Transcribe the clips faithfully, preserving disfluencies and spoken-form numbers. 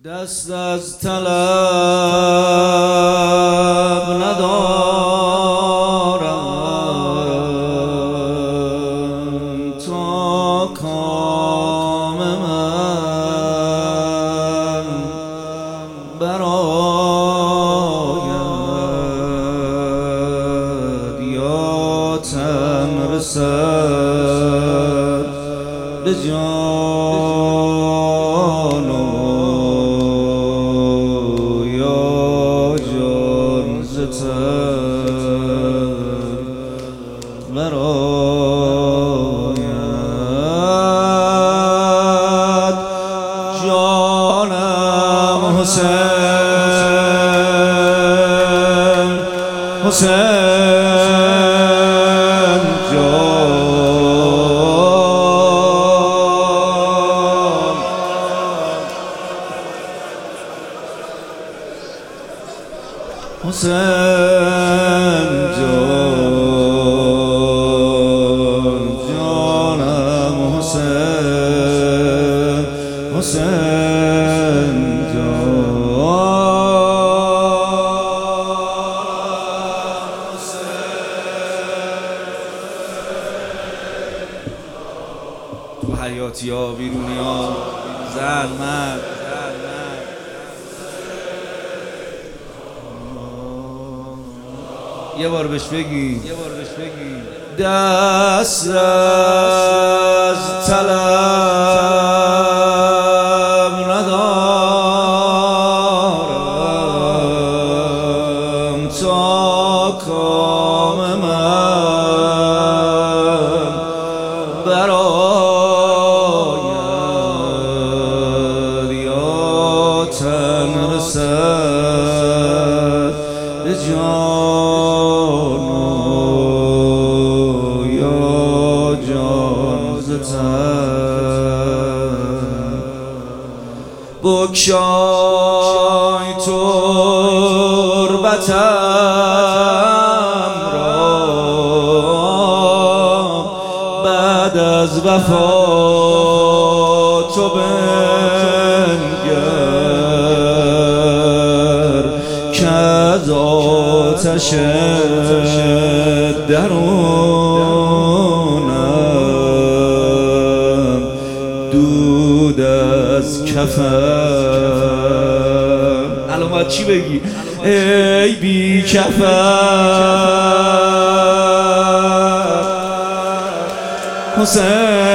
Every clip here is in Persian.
دست از طلب ندارم تا کام من براید یا تن رسد به جان و یا جان ز تن براید جانم حسین حسین جان حسین جان جانم حسین حسین تو حیاتی ها بیرونی ها زن مرد یه بار بهش بگی یه بار بهش بگی دست از طلب ندارم تا کام من براید یا تن رسد به جان و یا جان ز تن بگشای تربتم را بعد از وفا تو بنگر که از آتش درونم دود از کفم. الان باید چی بگی؟ ای بی کفم حسین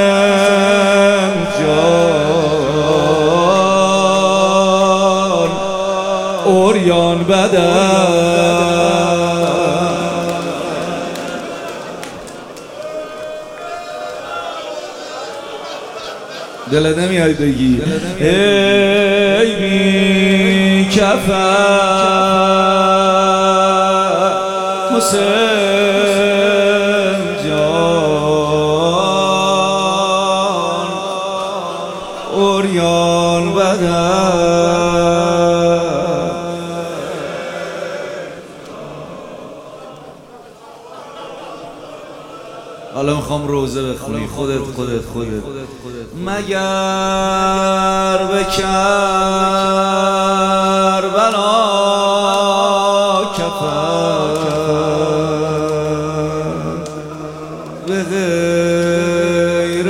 جان اوریان بدن دلت نمیاد بگی ای بی کفن حسین جان اوریان بدن. حالا میخوام روزه بخونی خودت خودت خودت مگر به کربلا کفن به غیر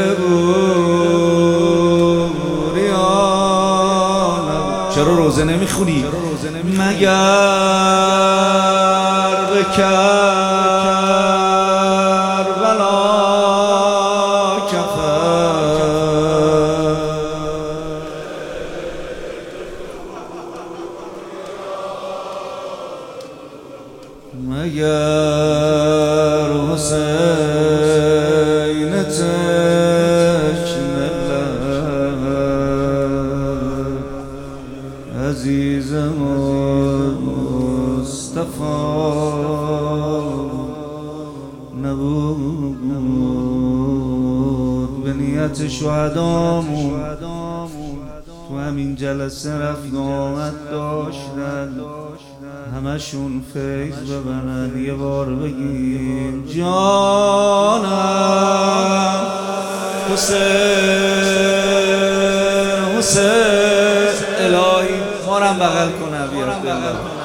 بوریانم. چرا روزه نمیخونی؟ مگر به کربلا مگر حسین تشنه عزیزم مصطفی نبود به نیت شهدامون تو همین جلسه رفت آمد داشتن همشون فیض ببرن. یه بار بگیم جانم حسین حسین الهی ما رو هم بغل کنه بیا